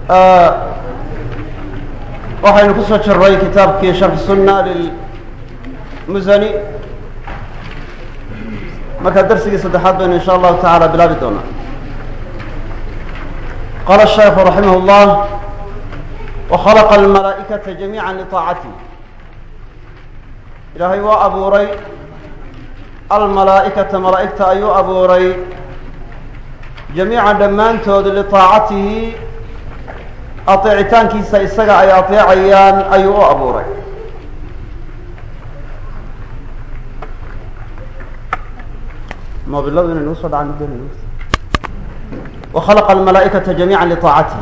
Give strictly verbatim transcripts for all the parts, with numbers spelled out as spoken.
waxaynu ku soo jirray kitaabkii sharx sunna lilmusani markaa darsigii saddexaad baynu insha allahu tacaala bilaabi doonaa. qaala الشhaykhu raximah اllah وkhalaqa almalaa'ikata jamiica liطaacatih. ilaahay waa abuuray almalaa'ikata malaa'igta ayuu abuuray jamiican dhammaantood liطaacatihi ateecitaankiisa isaga ay ateecayaan ayuu u abuuray. mobiladu inay nagu soo dhacaan وkhلق الملائكة جميعا لطاacته.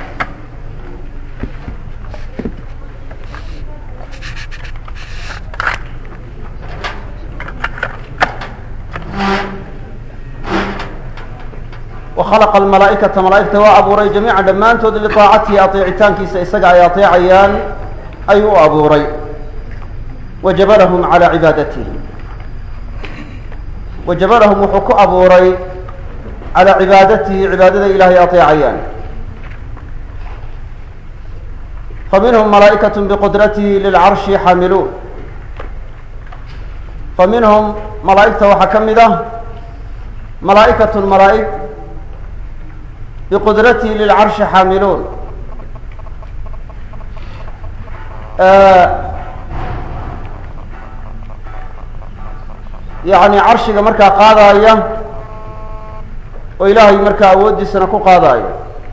وkhلق الملائكةa مalaaئgta waa abuuray جamيعا dhammaantood لطاacatihi aطeecitaankiisa isaga ay aطeecayaan ayuu u abuuray. وجaبلهم عalى عibaadatihi وجaبلهم wuxuu ku abuuray calى cibaadatihi cibaadada ilahay aطeecayaan. faminhum malaa'ikaة bqudratihi lilcarshi xaamiluun. faminhum malaa'igta waxaa ka mid ah malaa'ikaة malaa'ig biqudratihi lilcarshi xaamiluun. yani carshiga markaa qaadaya oo ilaahay markaa awooddiisana ku qaadaayo.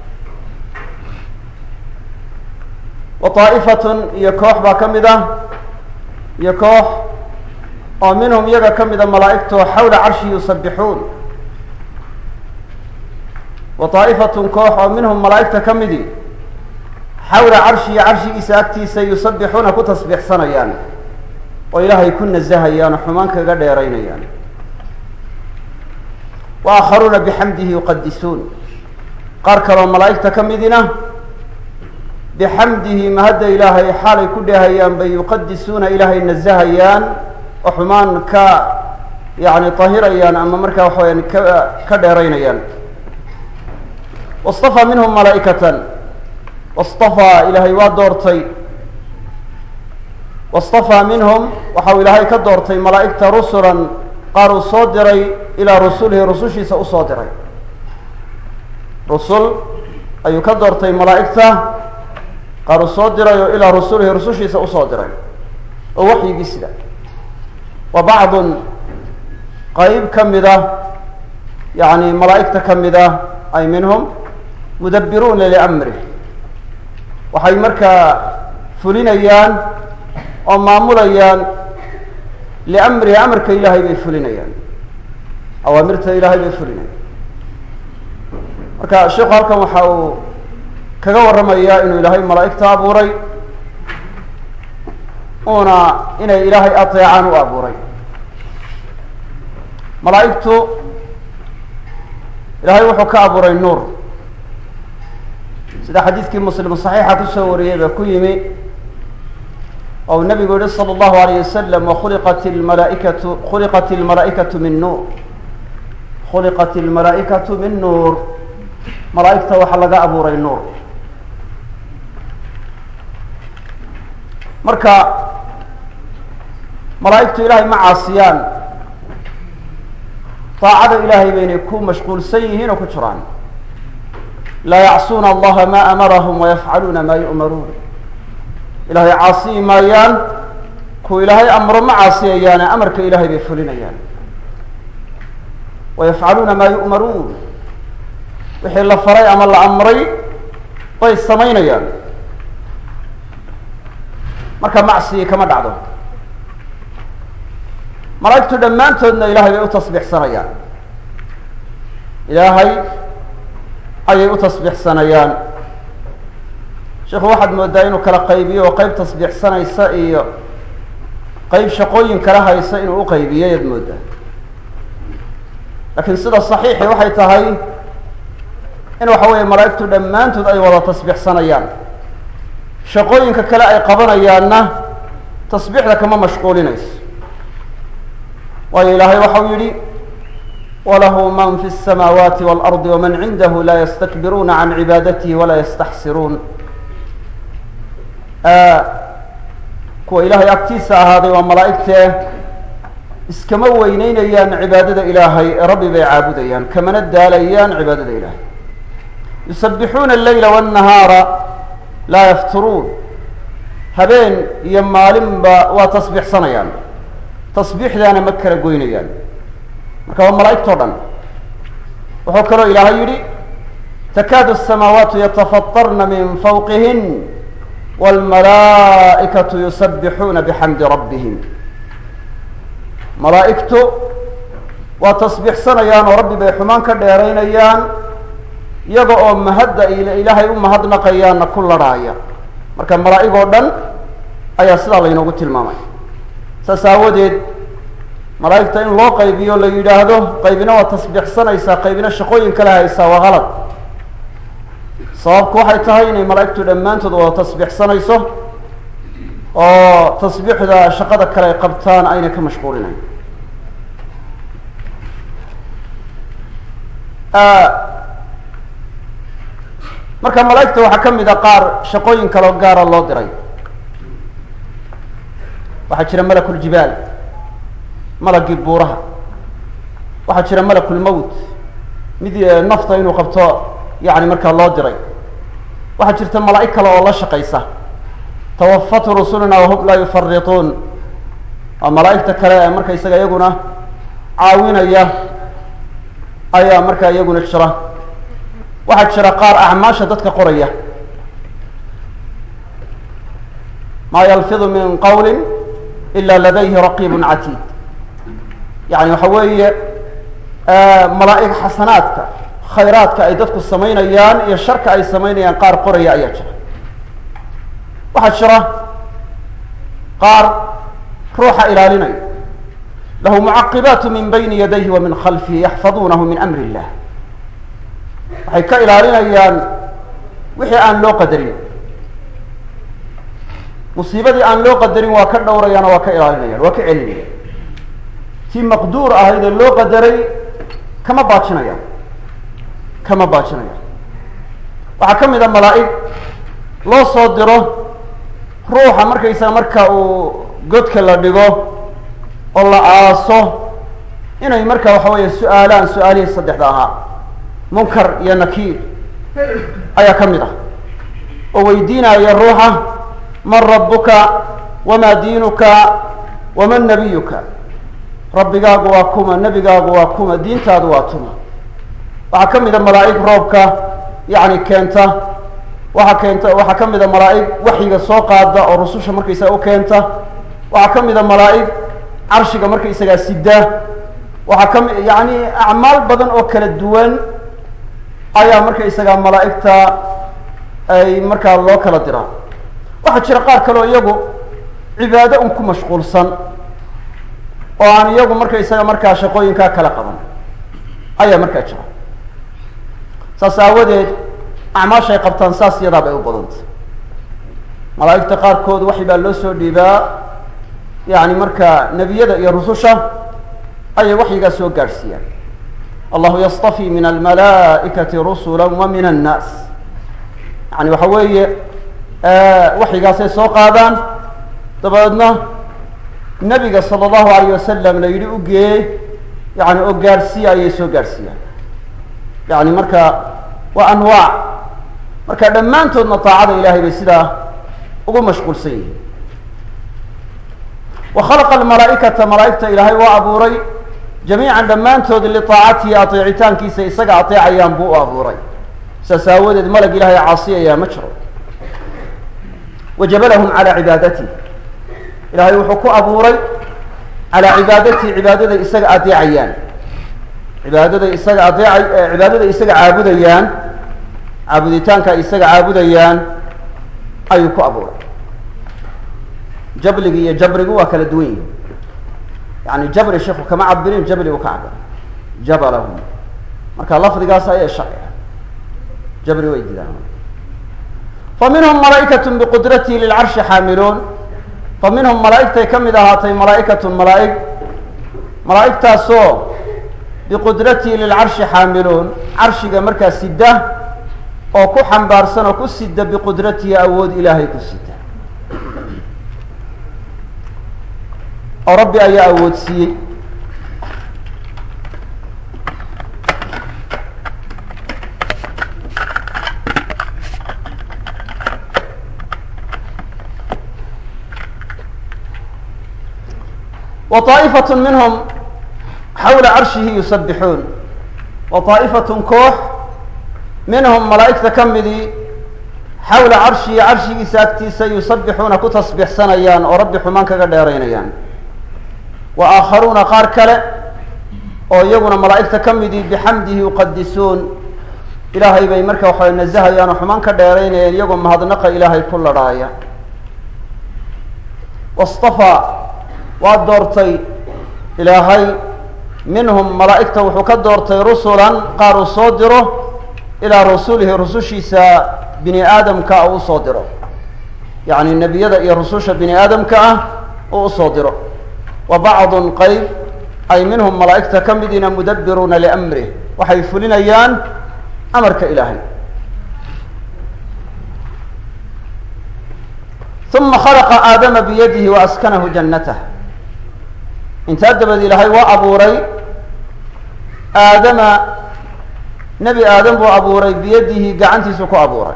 wa طaa'ifatun iyo koox baa ka mid ah iyo koox oo minhum iyaga ka mida malaa'igtoo xawla carshi yusabixuun. wa طaa'ifatun koox oo minhum malaa'igta ka midi xawla carshi iyo carshigiisa agtiisa yusabixuuna ku tasbiixsanayaan oo ilaahay ku nasahayaan oo xumaan kaga dheeraynayaan. waakharuuna bixamdihi yuqadisuun. qaar kaloo malaa'igta ka midina bixamdihi mahadda ilaahay xaalay ku dheehayaan bay yuqadisuuna ilaahay nasahayaan oo xumaan ka yani tahirayaan ama markaa waxa weyaan ka ka dheeraynayaan. wastafaa minhum malaa'ikatan wastafaa ilaahay waa doortay wastafaa minhum waxa uu ilaahay ka doortay malaa'igta rusulan qaar uu soo diray ilaa rusulihi rusushiisa usoo diray. rusul ayuu ka doortay malaa'igta qaar uu soo diray oo ilaa rusulihi rusushiisa usoo diray oo waxyigii sida. wa bacdun qeyb ka mida yani malaa'igta ka mida ay minhum mudabbiruuna liamrih. waxay markaa fulinayaan oo maamulayaan liamrihi amarka ilaahay bay fulinayaan, awaamirta ilaahay bay fulinayaan. marka sheikhu halkan waxa uu kaga warramayaa inuu ilaahay malaa'igta abuuray uuna inay ilaahay ateecaan u abuuray. malaa'igtu ilaahay wuxuu ka abuuray nuur sida xadiidkii muslim saxiixa kusoo wariyey baa ku yimi ou nabigu yihi salى اllahu alayh wasalam wakhuliqat lmalaaikatu khuliqat اlmalaa'ikatu min nuur khuliqat اlmalaa'ikatu min nuur. malaa'igta waxaa laga abuuray nuur. marka malaa'igtu ilaahay ma caasiyaan, daacada ilaahay baynay ku mashquulsan yihiin oo ku jiraan. laa yacsuuna allaha ma amarahum wayafcaluuna ma yu'maruun. ilaahay caasiyi maayaan, kuwa ilaahay amro ma caasiyayaane amarka ilaahay bay fulinayaan. wayafcaluuna maa yu'maruun. wixii la faray ama la amray bay samaynayaan. marka macsigii kama dhacdo. malaa'igtu dhammaantoodna ilaahay bay u tasbiixsanayaan. ilaahay ayay u tasbiixsanayaan. sheekhu waxaad moodaa inuu kala qaybiyo oo qeyb tasbiixsanaysa iyo qeyb shaqooyin kala haysa inuu u qaybiyo ayaad moodaa. laakiin sida saxiixi waxay tahay in waxa weeye malaa'igtu dhammaantood ay wada tasbiixsanayaan. shaqooyinka kale ay qabanayaanna tasbiixda kama mashquulinayso. waayo ilaahay waxau yidhi وله من في السماوات والأرض ومن عنده لا يستكبرون عن عبادته ولا يستحسرون kuwa ilaahay agtiisa ahaaday waa malaa'igtee iskama weyneynayaan cibaadada ilaahay ee rabbi bay caabudayaan kamana daalayaan cibaadada ilaahay yusabbixuuna alleyla waannahaara laa yafturuun habeen iyo maalinba waa tasbiixsanayaan tasbiixdaana ma kala goynayaan marka waa malaa'igtoo dhan wuxuu kaloo ilaahay yidhi takaadu asamaawaatu yatafatarna min fawqihin wاlmalaa'ikatu yusabbixuuna bixamdi rabbihim malaa'igtu waa tasbiixsanayaan oo rabbi bay xumaan ka dheeraynayaan iyaga oo mahadda ilaahay u mahadnaqayaanna ku ladhaaya marka malaa'ig oo dhan ayaa sidaa laynoogu tilmaamay saas aawadeed malaa'igta in loo qaybiyo la yidhaahdo qaybina waa tasbiixsanaysaa qaybina shaqooyin kale haysaa waa qalad sababku waxay tahay inay malaa'igtu dhammaantood wada tasbiixsanayso oo tasbiixda shaqada kale ay qabtaan ayna ka mashquulinayn marka malaa'igta waxaa ka mid a qaar shaqooyin kaleo gaara loo diray waxaa jira malakuljibaal malagii buuraha waxaa jira malakulmowt mid nafta inuu qabto yani markaa loo diray waxaa jirta malaa'ig kale oo la shaqaysa tawafat rusuluna wahum laa yufarituun waa malaa'igta kale ee marka isaga iyaguna caawinaya ayaa markaa iyaguna jira waxaa jira qaar acmaasha dadka qoraya maa yalfidu min qawli ila ladayhi raqiibun catiid yani waxa weeye malaa'ig xasanaadka khayraadka ay dadku samaynayaan iyo sharka ay samaynayaan qaar qoraya ayaa jira waxaa jira qaar ruuxa ilaalinaya lahu mucaqibaatu min bayni yadayhi wa min khalfihi yaxfaduunahu min amri illah waxay ka ilaalinayaan wixii aan loo qadarin musiibadii aan loo qadarin waa ka dhowrayaan oo waa ka ilaalinayaan waa ka celinayaan tii maqduur ahayd ee loo qadaray kama baajinayaan kama baajinayaan waxaa ka mid a malaa'ig loo soo diro ruuxa markaysaga marka uu godka la dhigo oo la aaso inay marka waxa weeye su-aalaan su-aalihii saddexda ahaa munkar iyo nakiir ayaa ka mid ah oo weydiinaya ruuxa man rabbuka wamaa diinuka waman nabiyuka rabbigaagu waa kuma nebigaagu waa kuma diintaadu waa tuma waxaa ka mid a malaa'ig roobka yani keenta waxaa keenta waxaa ka mid a malaa'ig waxyiga soo qaada oo rususha markaysaga u keenta waxaa ka mid a malaa'ig carshiga markaysagaa sida waxaa ka mi yani acmaal badan oo kala duwan ayaa markaysagaa malaa'igta ay markaa loo kala diraa waxaa jira qaar kaleo iyagu cibaado un ku mashquulsan oo aan iyagu markaysaga markaa shaqooyinkaa kala qaban ayaa markaa jira saas aawadeed acmaashay qabtaan saas iyadaa bay u badantay malaa'igta qaarkood waxi baa loo soo dhiibaa yani markaa nebiyada iyo rususha ayay waxyigaa soo gaadhsiiyaan allahu yastafi min almalaa'ikati rusula wa min annaas yani waxa weeye waxyigaasay soo qaadaan dabeedna nebiga sala allahu alayh wasalam la yidhi u geeyey yani oo gaadhsiiya ayay soo gaadhsiiyaan yani marka waa anwaac marka dhammaantoodna taacada ilahay bay sidaa ugu mashquulsan yihiin wa khalaqa almalaa'ikata malaa'igta ilaahay waa abuuray jamiican dhammaantood liaacatihi ateecitaankiisa isaga ateecayaan buu u abuuray saas aawadeed malag ilahay caasiyayaa ma jiro wajabalahum calaa cibaadatihi ilaahay wuxuu ku abuuray calaa cibaadatihi cibaadaday isaga adeecayaan cibaadaday isaga adeecay cibaadaday isaga caabudayaan caabuditaanka ay isaga caabudayaan ayuu ku abuuray jabligi iyo jabrigu waa kala duwan yihin yani jabri sheikhu kama cabirin jabli uu ka cabira jabalahum marka lafdigaas ayaa sharciga jabri way jiraan fa minhum malaa'ikatun biqudratihi lilcarshi xaamiluun fa minhum malaa'igtay ka mid ahaatay malaa'ikatun malaa'ig malaa'igtaasoo biqudratihi lilcarshi xaamiluun carshiga markaa sida oo ku xambaarsan oo ku sida biqudratihi awood ilaahay ku sida oo rabbi ayaa awood siiyey وطائفة منهم حول عرشه يسبحون وطائفة كوح منهم ملائكة كمدي حول عرشه عرشه ساكتي سيسبحون كتصبح سنيان ورب حمانك قديرينيان وآخرون قار كلا أو يقول ملائكة كمدي بحمده يقدسون إلهي بي مركا وحي نزها يان حمانك قديرينيان يقول مهضنق إلهي كل راية واصطفى وادورتي إلهي منهم ملائكة وحكا دورتي رسلا قاروا صادره إلى رسوله رسوشيسا بني آدم كأو صادره يعني النبي يدأ رسوش بني آدم كأو صادره وبعض قيب أي منهم ملائكة كمدين مدبرون لأمره وحيفلين أيان أمرك إلهي ثم خلق آدم بيده وأسكنه جنته انت أدبد إلهي وأبوري آدم نبي آدم وأبوري بيده قعنتي سكو أبوري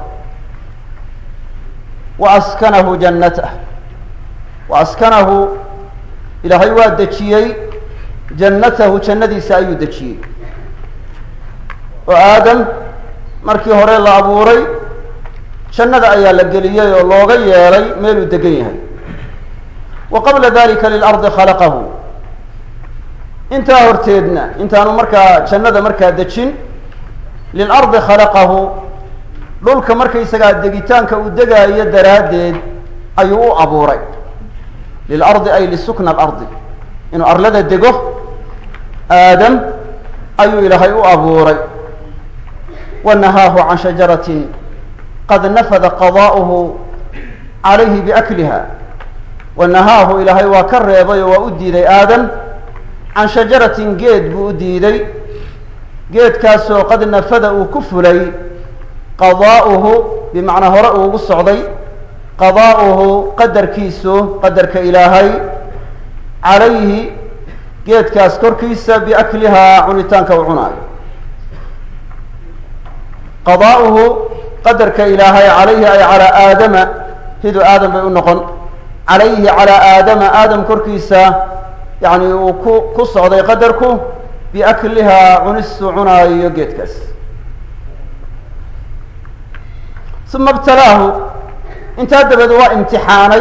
وأسكنه جنته وأسكنه إلهي وادتشيي جنته جندي سايو دتشيي وآدم مركي هوري الله أبوري جنة أيا لقليي ولوغي يالي ميلو دقيها وقبل ذلك للأرض خلقه انت هرتيدنا انت انو مركا جنة مركا دتشين للأرض خلقه لولك مركا يساقا دقيتانك ودقا يدرادين أيو أبوري للأرض أي لسكن الأرض إنه أرلد الدقه آدم أيو إلهي أبوري ونهاه عن شجرة قد نفذ قضاؤه عليه بأكلها ونهاه إلهي وكر يضي وأدي آدم عن شجرة قيد بأدي لي قيد كاسو قد نفذ كفلي قضاؤه بمعنى هرأه بالصعدي قضاؤه قدر كيسو قدر كإلهي عليه قيد كاس كركيسة بأكلها عنتانك وعناي قضاؤه قدر كإلهي عليه أي على آدم هذو آدم بيقول عليه على آدم آدم كركيسة يعني وكصعدي قدركو بأكلها عنس عناي قيد كاس ثم ابتلاه انت هذا بدواء امتحاني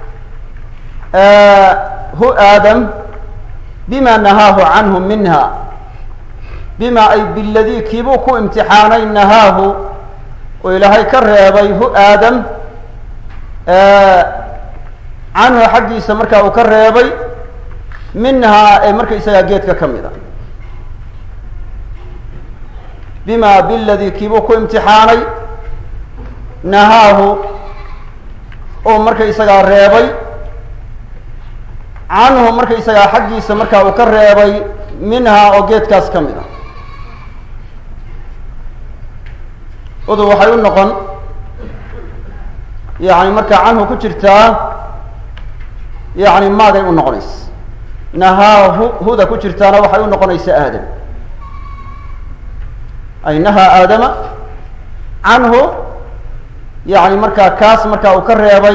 آه هو آدم بما نهاه عنه منها بما أي بالذي كيبوكو امتحاني نهاه وإلهي كرهبي هو آدم آه عنه حقي سمركا وكرهبي منها أي مركا إساقيتك كمدا بما بالذي كيبوكو امتحاني نهاه oo markay isaga reebay عنه markay isaga xaqiisa marka uu ka reebay minha oo geedkaas kamida odo waxay u noqon yaani marka عنه ku jirtaa yaani maaday u noqonays nahaa huda ku jirtaana waxay u noqonaysaa aadam ay nahaa aadama عنه يعني مركا كاس مركا وكريبي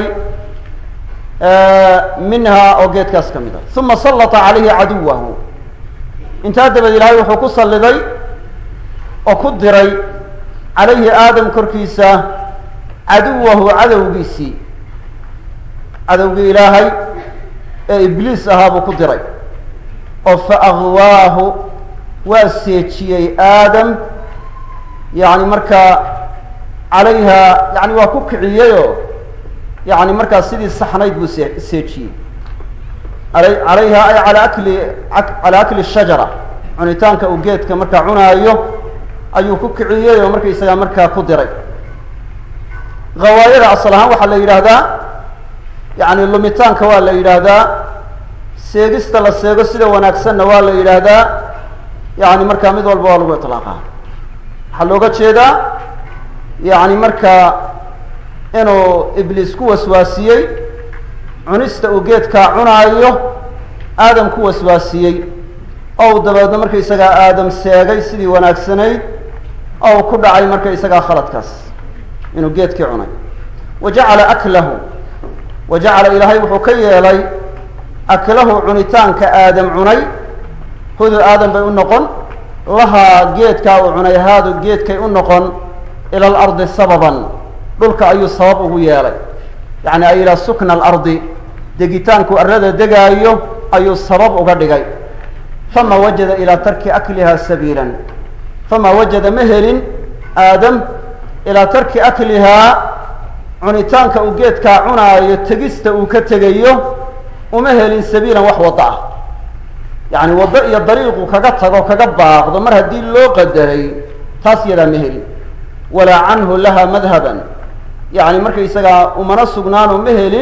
آه منها أو جيت كاس كمدا ثم سلط عليه عدوه انت هذا بدي لا يحكو صلدي وكدري عليه آدم كركيسة عدوه عدو بيسي عدو إلهي إبليس أهاب كدري فأغواه واسيتشي آدم يعني مركا عليها يعني وكوك عيايو يعني مركز سيدي الصحنيد بسيتشي علي عليها أي على أكل على أكل الشجرة عنيتان كأوجيت كمركز عنايو أيو كوك عيايو مركز يسا مركز قدري غواير أصلها وحلا يرادا يعني اللوميتان كوالا يرادا سيجست لا سيجست وناكسن ولا يرادا yani markaa mid walba waa lagu iطlaaqa waxaa looga jeedaa yani markaa inuu ibliis ku waswaasiyey cunista uu geedkaa cunaayo aadam ku waswaasiyey oo dabeedna marka isagaa aadam seegay sidii wanaagsanayd oo ku dhacay marka isagaa khaladkaas inuu geedkii cunay wa jacala aklahu wa jacala ilaahay wuxuu ka yeelay aklahu cunitaanka aadam cunay hudu aadam bay u noqon lahaa geedkaa uu cunay haadu geedkay u noqon ila alardi sababan dhulka ayuu sabab ugu yeelay yani ay ilaa sukna alardi degitaanku arlada degaayo ayuu sabab uga dhigay fama wajada ilaa tarki akliha sabiilan fama wajada ma helin aadam ilaa tarki aklihaa cunitaanka uu geedkaa cunaayo tegista uu ka tegayo uma helin sabiilan wax waddo ah yani waddo iyo dariiqu kaga tago kaga baaqdo mar haddii loo qadaray taas yadaa ma helin walaa canhu laha madhaban yani markaysagaa umana sugnaano ma helin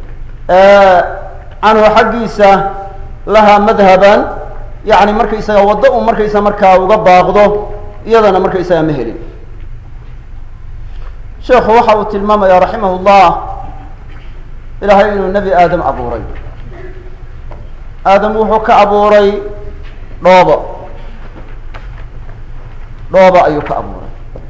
canhu xaggiisa laha madhaban yani markaysaga waddo uu markaysa markaa uga baaqdo iyadana markaysaga ma helin sheekhu waxa uu tilmaamaya raximah llah ilaahay inuu nebi aadam abuuray aadam wuxuu ka abuuray dhoobo dhoobo ayuu ka abuuray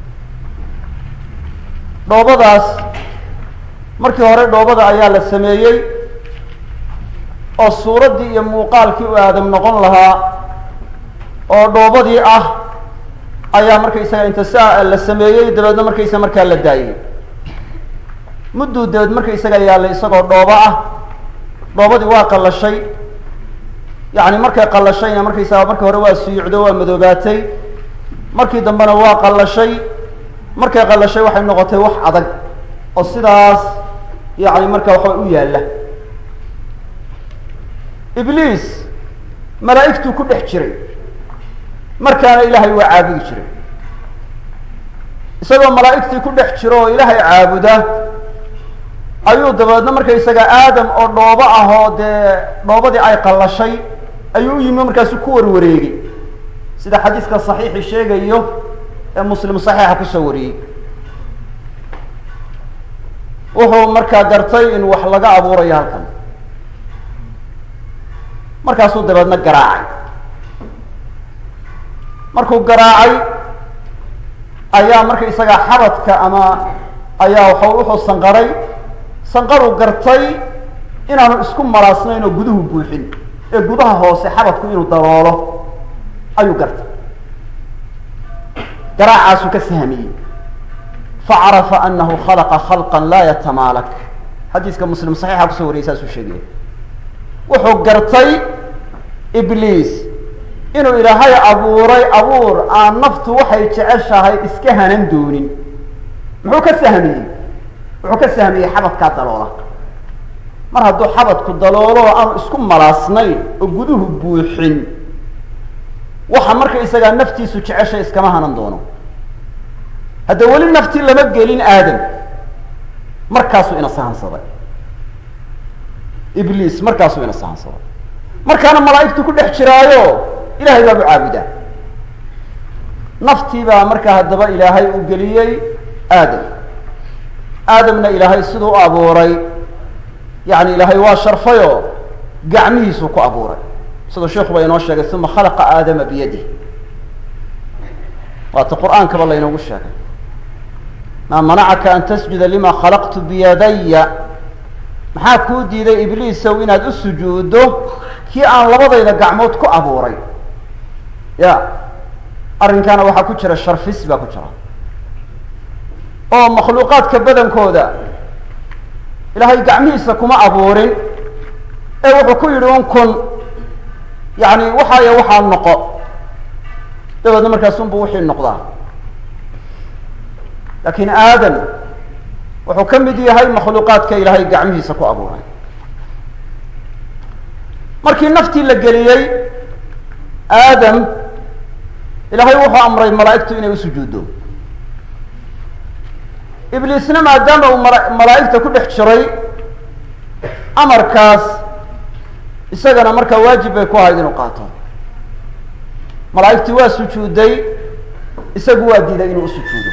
dhoobadaas markii hore dhoobada ayaa la sameeyey oo suuraddii iyo muuqaalkii u aadam noqon lahaa oo dhoobadii ah ayaa markaysaga inta saa la sameeyey dabeedna markaysa markaa la daayey mudduu dabeed markaysaga yaallay isagoo dhoobo ah dhoobadii waa qallashay yani markay qallashayna markaysaga markii hore waa suyuucdo waa madoobaatay markii dambena waa qallashay markay qallashay waxay noqotay wax adag oo sidaas yani marka waxaa u yaalla ibliis malaa'igtuu ku dhex jiray markaana ilaahay waa caabudi jiray isagoo malaa'igtii ku dhex jiro oo ilaahay caabuda ayuu dabeedna markaysaga aadam oo dhoobo ah oo dee dhoobadii ay qallashay ayuu u yimi markaasu ku warwareegay sida xadiiska saxiixi sheegayo ee muslim saxiixa kusoo wariyey wuxuu markaa gartay in wax laga abuurayo halkan markaasuu dabeedna garaacay markuu garaacay ayaa markaysaga xabadka ama ayaa waxa wuxuu sanqaray sanqaruu gartay inaanu isku maraasnayn oo guduhu buuxin ee gudaha hoose xabadku inuu daboolo ayuu gartay garaacaasuu ka sahmiyey facarafa anahu khalaqa khalqa laa yatamaalak xadiiska muslim saxiixa kusoo wariyay saasuu sheegaya wuxuu gartay ibliis inuu ilaahay abuuray abuur aan naftu waxay jeceshahay iska hanan doonin muxuu ka sahmiyey wuxuu ka sahmiyey xabadkaa daloola mar hadduu xabadku daloolo oo aanu isku malaasnayn oo guduhu buuxin waxa marka isagaa naftiisu jeceshay iskama hanan doono hadda weli naftii lama gelin aadam markaasuu ina sahansaday ibliis markaasuu ina sahansaday markaana malaa'igtu ku dhex jiraayo ilahay baabu caabudaa naftii baa markaa haddaba ilaahay uu geliyey aadam aadamna ilaahay siduu u abuuray yani ilaahay waa sharfayoo gacmihiisuu ku abuuray siduu sheikhu ba inoo sheegay uma khalaqa aadama biyadih waata qur-aankaba laynoogu sheegay maa manacaka an tasjuda lima khalaqtu biyadaya maxaa kuu diiday ibliisow inaad u sujuuddo kii aan labadayda gacmood ku abuuray ya arrinkaana waxaa ku jira sharfis baa ku jira oo makhluuqaadka badankooda ilaahay gacmihiisa kuma abuurin ee wuxuu ku yidhi un kun yani waxaaya waxaa noqo dabeedna markaasunbu wixii noqdaa laakiin aadam wuxuu ka mid yahay makhluuqaadka ilaahay gacmihiisa ku abuuray markii naftii la geliyey aadam ilaahay wuxuu amray malaa'igtu inay u sujuuddo ibliisna maadaama uu malaa'igta ku dhex jiray amarkaas isagana markaa waajib bay ku ahayd inuu qaato malaa'igtii waa sujuuday isagu waa diiday inuu u sujuudo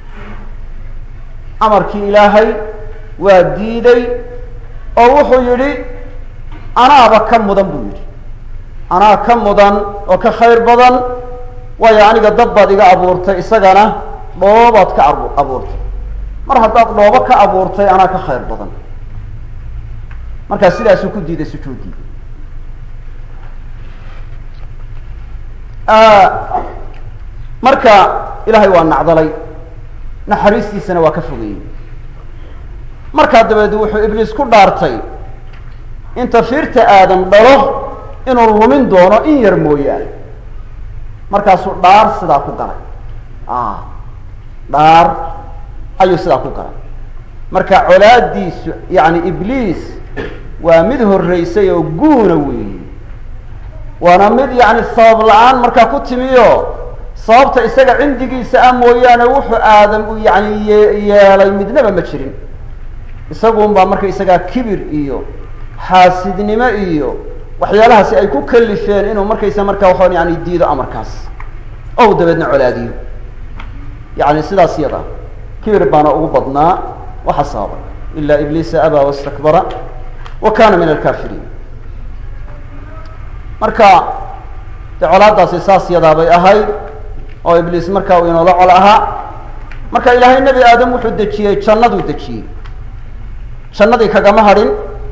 amarkii ilaahay waa diiday oo wuxuu yidhi anaaba ka mudan buu yidhi anaa ka mudan oo ka khayr badan waayo aniga dad baad iga abuurtay isagana dhoobaad ka abuurtay mar haddaad dhoobo ka abuurtay anaa ka khayr badan markaa sidaasuu ku diiday sujuuddii marka ilaahay waa nacdalay naxariistiisana waa ka fogeeyey markaa dabeed wuxuu ibliis ku dhaartay inta fiirta aadam dhalo inuu lumin doono in yar mooyaane markaasuu dhaar sidaa ku galay dhaar ayuu sidaa ku galay marka colaadiisu yani ibliis waa mid horreysay oo guuna weeye waana mid yani sabab la-aan markaa ku timiyo sababta isaga cindigiisa ah mooyaane wuxuu aadam u yani yeelay midnaba ma jirin isagun baa marka isagaa kibir iyo xaasidnimo iyo waxyaalahaasi ay ku kalifeen inuu markaysa markaa waxaan yani diido amarkaas oo dabeedna colaadiyo yani sidaas yada kibir baana ugu badnaa waxa sababay ila ibliisa abaa wastakbara wa kana min alkafiriin marka de colaadaasi saas yadaa bay ahayd oo ibliis markaa uu inoola col ahaa marka ilaahay nebi aadam wuxuu dejiyey jannaduu dejiyey jannadii kagama hadhin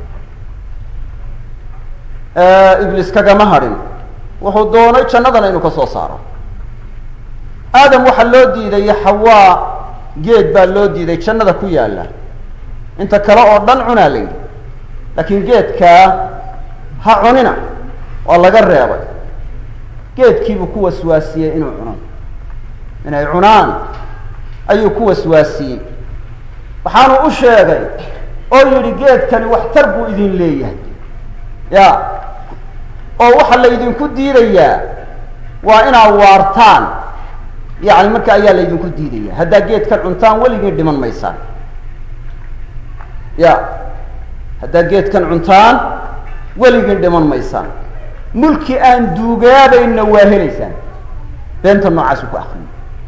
ibliis kagama hadhin wuxuu doonay jannadana inuu ka soo saaro aadam waxaa loo diiday xawaa geed baa loo diiday jannada ku yaalla inta kale oo dhan cunaa la yidhi laakiin geedkaa ha cunina waa laga reebay geedkiibuu ku waswaasiyey inuu cuno inay cunaan ayuu ku waswaasiyey waxaanu u sheegay oo yidhi geedkani waxtar buu idin leeyahay ya oo waxa laydinku diidayaa waa inaad waartaan yani marka ayaa laydinku diidaya haddaa geedkan cuntaan weligiin dhiman maysaan ya haddaa geedkan cuntaan weligiin dhiman maysaan mulki aan duugaabayna waa helaysaan beenta noocaasu ku akriyo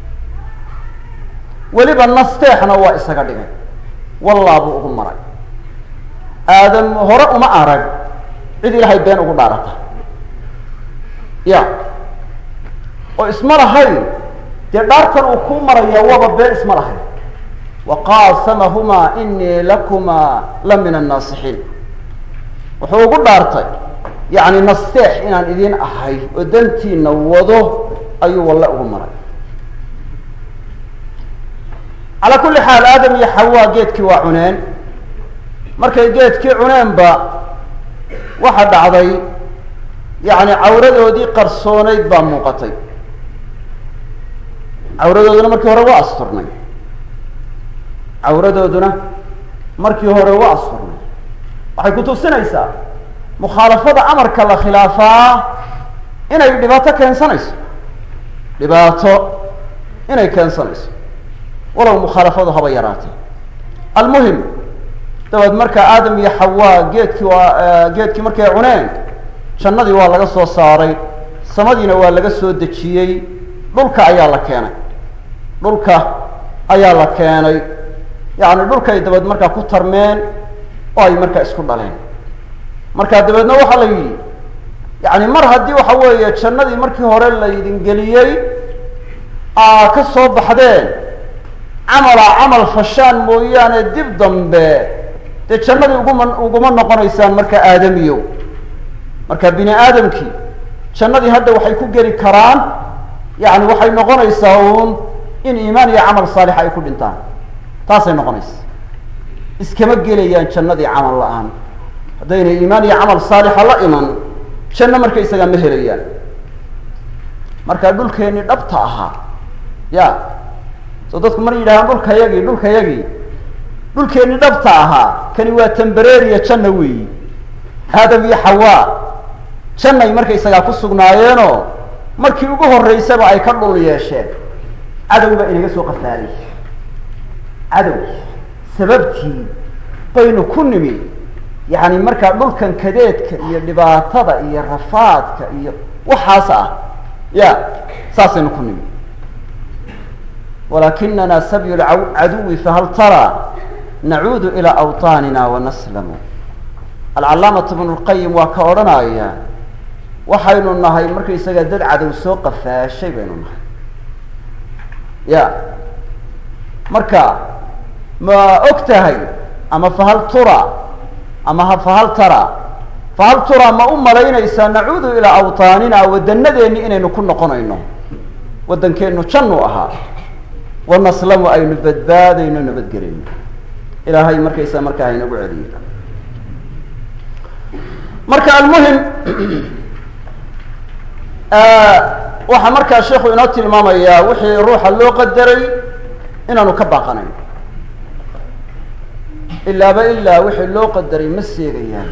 weliba nasteexna waa isaga dhigay wallaa buu ugu maray aadam hore uma arag cid ilaahay been ugu dhaarata ya oo isma lahayn dee dhaartan uu ku maraya waba been isma lahayn waqaasamahumaa inii lakumaa la min annaasixiin wuxuu ugu dhaartay yani nasteex inaan idin ahay oo dantiina wado ayuu walle ugu maray calaa kulli xaal aadam iyo xawaa geedkii waa cuneen markay geedkii cuneenba waxa dhacday yani cawradoodii qarsoonayd baa muuqatay cawradooduna markii hore waa asturnay cawradooduna markii hore waa asturnay waxay ku tusinaysaa mukhaalafada amarka la khilaafaa inay dhibaato keensanayso dhibaato inay keensanayso walow mukhaalafadu haba yaraatee almuhim dabeed markaa aadam iyo xawaa geedkii waa geedkii markay cuneen jannadii waa laga soo saaray samadiina waa laga soo dejiyey dhulka ayaa la keenay dhulka ayaa la keenay yani dhulkay dabeed markaa ku tarmeen oo ay markaa isku dhaleen markaa dabeedna waxaa la yidhi yani mar haddii waxa weeye jannadii markii hore laydin geliyey aa ka soo baxdeen camalaa camal fashaan mooyaane dib dambe dee jannadii uguma uguma noqonaysaan marka aadamiyow marka bini aadamkii jannadii hadda waxay ku geli karaan yani waxay noqonaysaa uun in iimaan iyo camal saalixa ay ku dhintaan taasay noqonaysa iskama gelayaan jannadii camal la-aan haddaynay iimaan iyo camal saalixa la iman janno marka isagaa ma helayaan marka dhulkeennii dhabta ahaa ya soo dadku mar yidhahaan dhulkayagii dhulkayagii dhulkeennii dhabta ahaa kani waa tembereeriya janna weeyi aadam iyo xawaa jannay marka isagaa ku sugnaayeenoo markii ugu horreysaba ay ka dhul yeesheen cadow baa inaga soo qafaalay cadow sababtii baynu ku nimi yani markaa dhulkan kadeedka iyo dhibaatada iyo rafaadka iyo waxaas ah ya saasaynu ku nimi walakinana sabyu lcaduwi fahal taraa nacuudu ilaa awطaanina wanaslamu alcalaamatu bnu lqayim waa ka odhanaya waxaynu nahay markaysaga dad cadow soo qafaashay baynu nahay ya marka ma og tahay ama fahal tura ama fahal tara fahal tura ma u malaynaysaa nacuudu ilaa awطaanina wadanadeeni inaynu ku noqonayno waddankeenu jannu ahaa wanaslamu aynu badbaadayno nabadgelayno ilaahay markaysaa markaa haynagu celiyo marka almuhim waxaa markaa sheikhu inoo tilmaamayaa wixii ruuxa loo qadaray inaanu ka baaqanayn ilaaba ilaa wixii loo qadaray ma seegayaan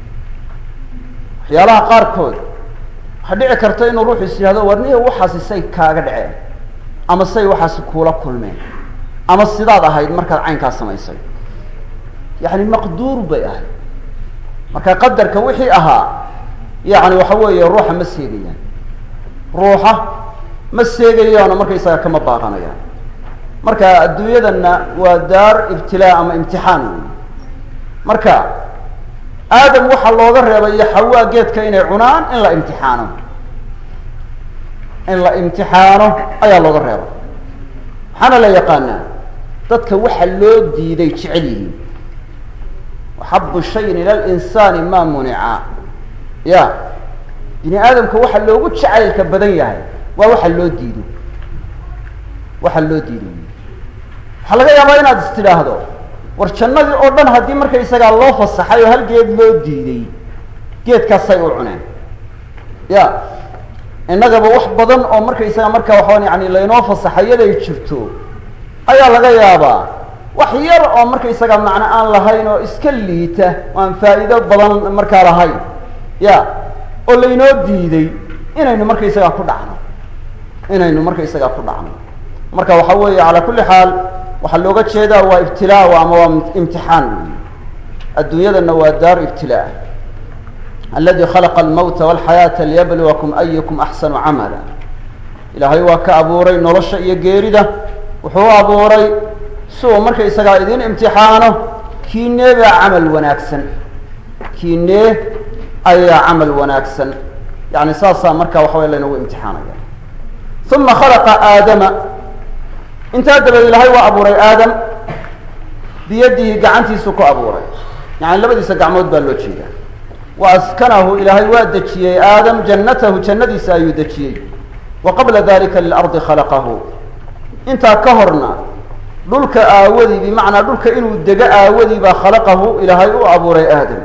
waxyaalaha qaarkood waxaa dhici karta inuu ruuxu is yihahdo warniya waxaasi say kaaga dhaceen ama say waxaasi kuula kulmeen ama sidaad ahayd markaad caynkaa samaysay yani maqduur bay ahayd marka qadarka wixii ahaa yani waxa weeye ruuxa ma seegayaan ruuxa ma seegayaano markaysaga kama baaqanayaan marka adduunyadana waa daar ibtilaa ama imtixaan wey marka aadam waxaa looga reebay iyo xawaa geedka inay cunaan in la imtixaano in la imtixaano ayaa looga reebay waxaana la yaqaanaa dadka waxa loo diiday jecel yihiin axabu shayin ila linsaani ma munica ya bini aadamka waxa loogu jacaylka badan yahay waa waxa loo diido waxa loo diido waxaa laga yaabaa inaad is tidhaahdo war jannadii oo dhan haddii markaysagaa loo fasaxay oo hal geed loo diiday geedkaasay u cuneen ya innagaba wax badan oo markaysaga markaa waxaan yani laynoo fasaxayaday jirto ayaa laga yaabaa wax yar oo markaysaga macno aan lahayn oo iska liita oo aan faa'iido badan markaa lahayn ya oo laynoo diiday inaynu markaysagaa ku dhacno inaynu markaysagaa ku dhacno marka waxa weeye calaa kulli xaal waxaa looga jeedaa waa ibtilaa ama waa imtixaan wey adduunyadana waa daar ibtilaa aladi khalaqa almawta walxayaata liyabluwakum ayukum axsanu camala ilaahay waa ka abuuray nolosha iyo geerida wuxuu abuuray si uu markaysagaa idin imtixaano kiinee baa camal wanaagsan kiinee ayaa camal wanaagsan yani saasaa marka waxa way laynagu imtixaanaya uma khalaqa aadama intaa dabadeed ilaahay waa abuuray aadam biyadihi gacantiisu ku abuuray yani labadiisa gacmood baa loo jeedaa wa askanahu ilaahay waa dejiyey aadam jannatahu jannadiisa ayuu dejiyey wa qabla dalika lilardi khalaqahu intaa ka horna dhulka aawadii bimacnaa dhulka inuu dego aawadii baa khalaqahu ilaahay u abuuray aadam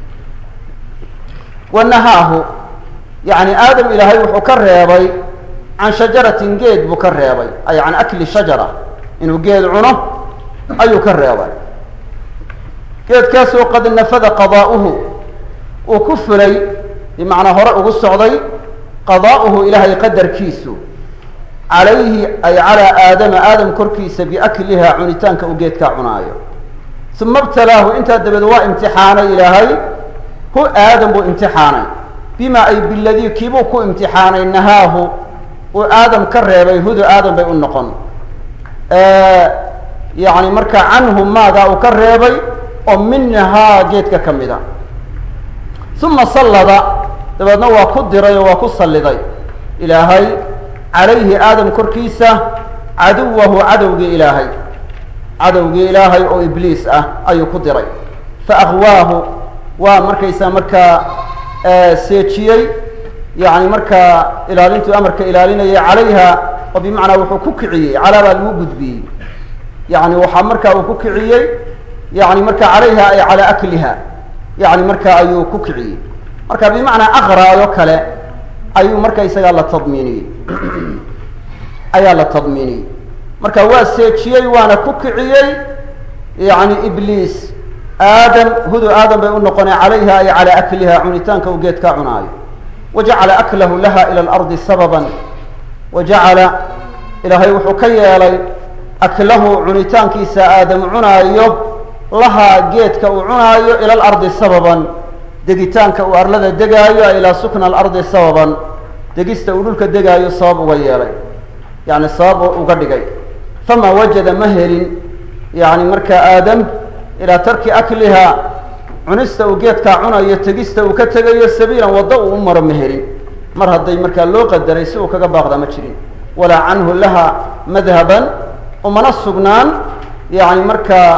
wa nahaahu yani aadam ilaahay wuxuu ka reebay can shajaratin geed buu ka reebay ay can akli shajara inuu geed cuno ayuu ka reebay geedkaasoo qad nafada qadaa'uhu uu ku fulay bimacnaa hore ugu socday qadaa'uhu ilaahay qadarkiisu calayhi ay calaa aadama aadam korkiisa biakliha cunitaanka uu geedkaa cunaayo uma ibtalaahu intaa dabeed waa imtixaanay ilaahay hu aadam buu imtixaanay bima ay biladii kiibuu ku imtixaanay nahaahu uu aadam ka reebay hudu aadam bay u noqon yani marka canhu maagaa uu ka reebay oo minahaa geedka ka mida uma sallada dabeedna waa ku diray oo waa ku salliday ilaahay calayhi aadam korkiisa caduwahu cadowgii ilaahay cadowgii ilaahay oo ibliis ah ayuu ku diray faaqwaahu waa markaysaa markaa seejiyey yani markaa ilaalintuu amarka ilaalinayay calayha oo bimacnaa wuxuu ku kiciyey calaa baa lagu gudbiyey yani waxaa markaa uu ku kiciyey yani marka calayha ay calaa akliha yani marka ayuu ku kiciyey marka bimacnaa aqraado kale ayuu marka isagaa la tadmiiniyey ayaa la tadmiiniyey marka waa seejiyey waana ku kiciyey yani ibliis aadam hudu aadam bay u noqonay calayha ay calaa akliha cunitaanka uu geedkaa cunaayo wajacala aklahu laha ila alardi sababan wajacala ilaahay wuxuu ka yeelay aklahu cunitaankiisa aadam cunaayo lahaa geedka uu cunaayo ila alardi sababan degitaanka uu arlada degaayo ilaa sukna alardi sababan degista uu dhulka degaayo sabab uga yeelay yani sabab uga dhigay fama wajada ma helin yani markaa aadam ilaa tarki akliha cunista uu geedkaa cunayo tegista uu ka tegayo sabiilan waddo uu u maro ma helin mar hadday markaa loo qadaray si uu kaga baaqda ma jirin walaa canhu laha madhaban umana sugnaan yani markaa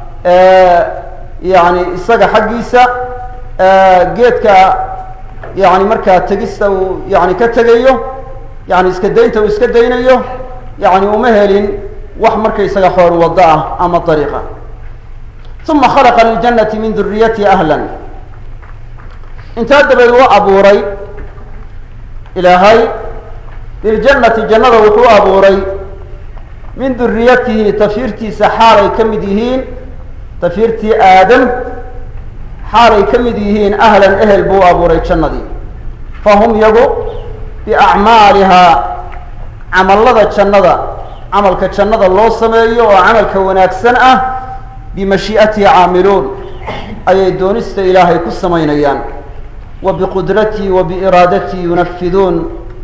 yani isaga xaggiisa geedka yani markaa tegista uu yani ka tegayo yani iska daynta uu iska daynayo yani uma helin wax markaysaga xoor waddo ah ama ariiqa uma khalaqa liljannati min duriyatihi ahlan intaa dabeed uu abuuray ilaahay liljannati jannada wuxuu abuuray min duriyatihi tafiirtiisa xaalay ka mid yihiin tafiirtii aadam xaalay ka mid yihiin ahlan ehel buu abuuray jannadii fahum yagu biacmaalihaa camallada jannada camalka jannada loo sameeyo oo camalka wanaagsan ah bimashii'atihi caamiluun ayay doonista ilaahay ku samaynayaan wa biqudratihi wa biiraadatihi yunafiduun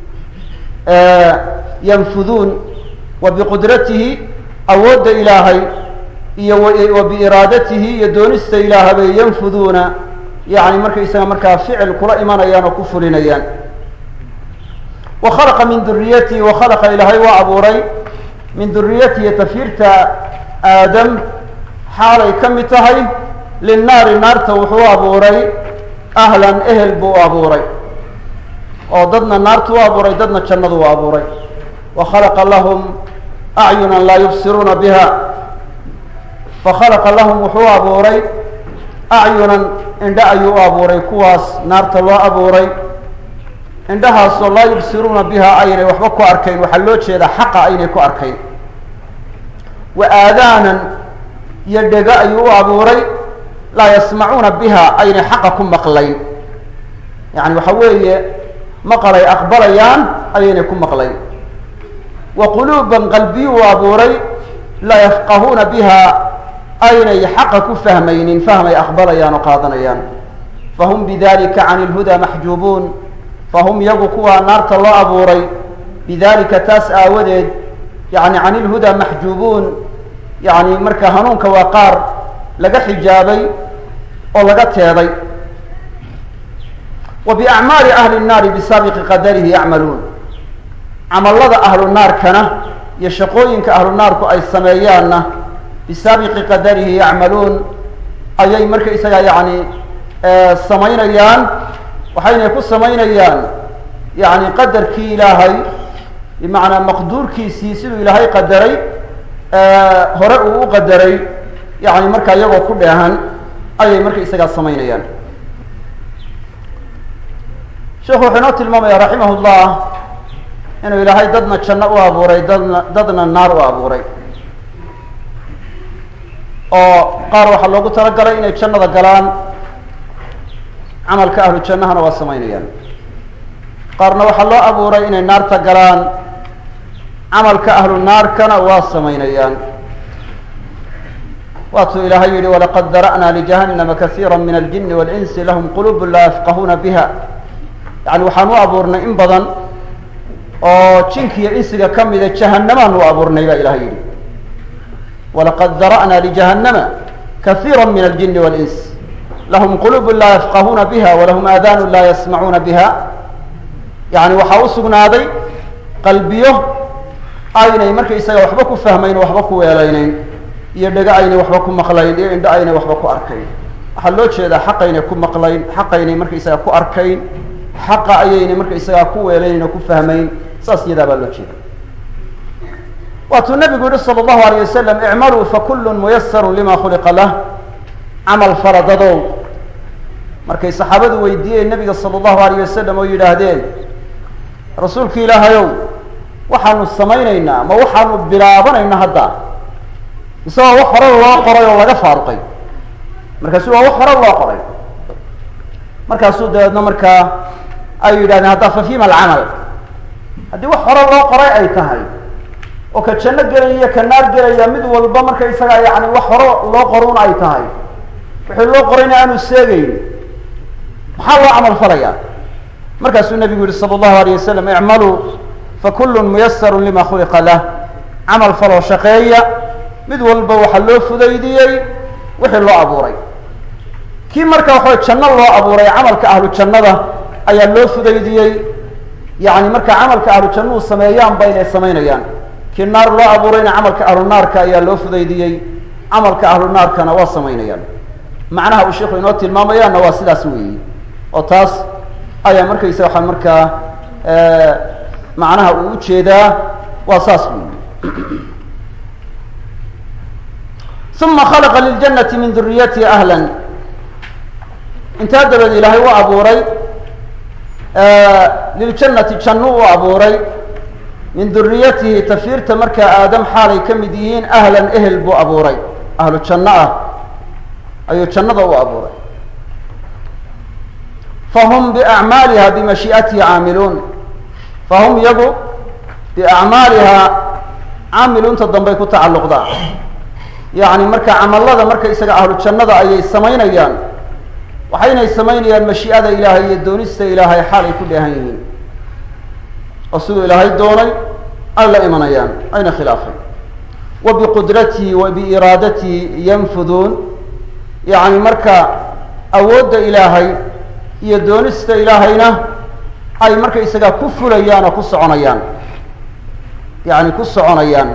yanfuduun wa biqudratihi awoodda ilaahay iyo wa biiraadatihi iyo doonista ilaaha bay yanfuduuna yani markaysaga markaa ficil kula imanayaan oo ku fulinayaan wa khalaqa min duriyatihi wa khalaqa ilaahay waa abuuray min duriyatihi tafiirta aadam xaalay ka mid tahay linnaari naarta wuxuu abuuray ahlan ehel buu abuuray oo dadna naartu u abuuray dadna jannadu u abuuray wa khalaqa lahum acyunan laa yubsiruuna biha fakhalaqa lahum wuxuu abuuray acyunan indho ayuu u abuuray kuwaas naarta loo abuuray indhahaasoo laa yubsiruuna biha aynay waxba ku arkayn waxaa loo jeedaa xaqa aynay ku arkayn wa aadaanan iyo dhego ayuu u abuuray laa yasmacuuna biha aynay xaqa ku maqlayn yani waxa weeye maqalay aqbalayaan ayaynay ku maqlayn wa quluuban qalbiyu u abuuray laa yafqahuuna biha aynay xaqa ku fahmaynin fahmay aqbalayaan oo qaadanayaan fahum bidalika can ilhudaa maxjuubuun fahum yagu kuwaa naarta loo abuuray bidalika taas aawadeed yani can ilhudaa maxjuubuun yani marka hanuunka waa qaar laga xijaabay oo laga teeday wa biacmaali ahli nnaari bisaabiqi qadarihi yacmaluun camallada ahlu naarkana iyo shaqooyinka ahlu naarku ay sameeyaanna bisaabiqi qadarihi yacmaluun ayay markaysaga yani samaynayaan waxaynay ku samaynayaan yani qadarkii ilaahay bimacnaa maqduurkiisii siduu ilaahay qadaray hore uu u qadaray yani markaa iyagoo ku dheehan ayay marka isagaa samaynayaan sheekhu wuxuu inoo tilmaamaya raximah llah inuu ilaahay dadna janno u abuuray dadna dadna naar u abuuray oo qaar waxaa loogu talagalay inay jannada galaan camalka ahlu jannahana waa samaynayaan qaarna waxaa loo abuuray inay naarta galaan camalka ahlu naarkana waa samaynayaan waatuu ilaahay yihi walaqad dara'naa lijahannama kasiira min aljini walinsi lahum quluub laa yafqahuuna biha yani waxaan u abuurnay in badan oo jinkiiyo insiga ka mida jahannamaan u abuurnay baa ilahay yihi walaqad dara'naa lijahannama kasiira min aljini walins lahum quluub laa yafqahuuna biha walahum aadaanu laa yasmacuuna biha yani waxaa u sugnaaday qalbiyo aynay markaysaga waxba ku fahmayn o waxba ku weelaynayn iyo dhego aynay waxba ku maqlayn iyo indho aynay waxba ku arkayn waxaa loo jeedaa xaqaynay ku maqlayn xaqaynay markaysaga ku arkayn xaqa ayaynay markaysagaa ku weelaynayn oo ku fahmayn saas iyadaa baa loo jeeda waatuu nabigu yihi sala allahu alayh wasalam icmaluu fakullun muyasarun lima khuliqa lah camal faradadow markay saxaabadu weydiiyeen nabiga sala allahu alayh wasalam oo yidhaahdeen rasuulki ilaahayow waxaanu samaynaynaa ma waxaanu bilaabanaynaa hadda mise waa wax hore loo qoray oo laga faaruqay markaasu waa wax hore loo qoray markaasuu dabeedna markaa ay yidhahdeen hadda fa fima alcamal haddii wax hore loo qoray ay tahay oo ka janno gelaya ka naar gelaya mid walba marka isagaa yani wax hore loo qoruun ay tahay wixii loo qorayna aanu seegayn maxaa loo camal falayaa markaasuu nabigu yihi salى الlahu عalيه wasalam icmaluu fakulu muyasaru lima khuliqa lah camal faloo shaqeeya mid walba waxaa loo fudaydiyey wixii loo abuuray kii marka waxawa janno loo abuuray camalka ahlu jannada ayaa loo fudaydiyey yani marka camalka ahlu jannuhu sameeyaan ba inay samaynayaan kii naar loo abuurayna camalka ahlu naarka ayaa loo fudaydiyey camalka ahlu naarkana waa samaynayaan macnaha uu sheikhu inoo tilmaamayaana waa sidaas weeyi oo taas ayaa markaysa waxaa markaa macnaha uu ujeedaa waa saas weeyi uma khalaqa liljannati min duriyatihi ahlan intaa dabeed ilaahay u abuuray liljannati janno u abuuray min duriyatihi tafiirta markaa aadam xaalay ka mid yihiin ahlan ehel buu abuuray ahlu janno ah ayuu jannada u abuuray fahum biacmaaliha bimashii'atihi caamiluun fahum iyagu biacmaaliha caamiluunta dambey ku tacalluqdaa yacni marka camalada marka isaga ahlu jannada ayay samaynayaan waxaynay samaynayaan mashii'ada ilaahay iyo doonista ilaahay xaal ay ku dheehan yihiin oo siduu ilaahay doonay ay la imanayaan ayna khilaafay wa biqudratihi wa biiraadatihi yanfuduun yacni marka awoodda ilaahay iyo doonista ilaahayna ay marka isagaa ku fulayaan oo ku soconayaan yacni ku soconayaan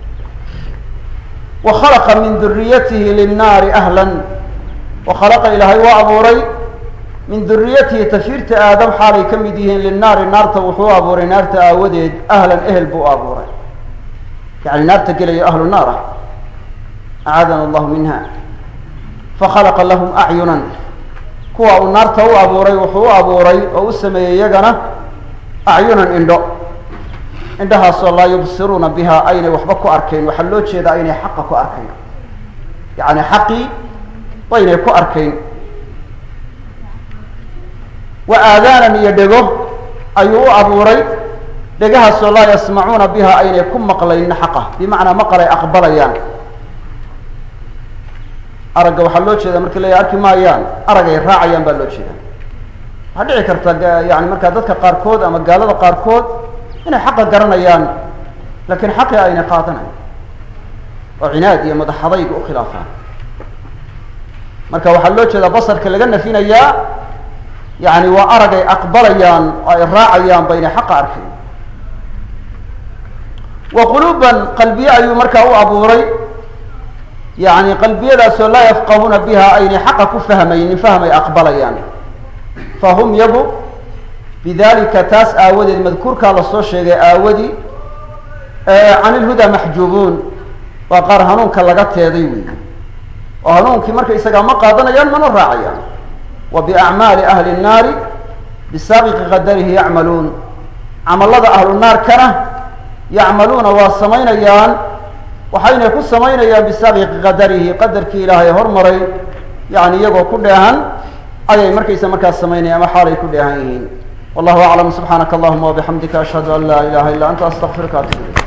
wa khalaqa min duriyatihi linnaari ahlan wa khalaqa ilaahay waa abuuray min duriyatihi tafiirta aadam xaalay ka mid yihiin linnaari naarta wuxuu abuuray naarta aawadeed ahlan ehel buu abuuray yani naarta gelayo ahlu naar ah acaadana allahu minha fakhalaqa lahum acyunan kuwa uu naarta u abuuray wuxuu u abuuray oo u sameeyey iyagana acyunan indho indhahaasoo laa yubsiruuna biha aynay waxba ku arkayn waxaa loo jeedaa aynay xaqa ku arkayn yani xaqii waynay ku arkayn wa aadaanan iyo dhego ayuu u abuuray dhegahaasoo laa yasmacuuna biha aynay ku maqlaynin xaqa bimacnaa maqal ay aqbalayaan aragga waxaa loo jeeda markii la arki maayaan arag ay raacayaan baa loo jeeda waxaa dhici karta yani markaa dadka qaarkood ama gaalada qaarkood inay xaqa garanayaan lakiin xaqii aynay qaadanayn oo cinaad iyo madaxadayga u khilaafaan marka waxaa loo jeedaa basarka laga nafinayaa yani waa arag ay aqbalayaan oo ay raacayaan ba inay xaqa arkayn wa quluuban qalbiye ayuu markaa u abuuray yani qalbiyadaasoo laa yafqahuuna biha aynay xaqa ku fahmaynin fahm ay aqbalayaan fahum yagu bidalika taas aawadeed madkuurkaa lasoo sheegay aawadi can ilhudaa maxjuubuun waa qaar hanuunka laga teeday wey oo hanuunkii marka isagaa ma qaadanayaan mana raacayaan wa biacmaali ahli nnaari bisaabiqi qadarihi yacmaluun camalada ahlu naarkana yacmaluuna waa samaynayaan waxaynay ku samaynayaan bisaabiqi qadarihi qadarkii ilaahay hormaray yani iyagoo ku dheehan ayay markaysa markaas samaynayaan ama xaalay ku dheehan yihiin wallahu aclam subxaanaka allahuma wabixamdika ashhadu an laa ilaha illa anta astaqfiruka atub ilayk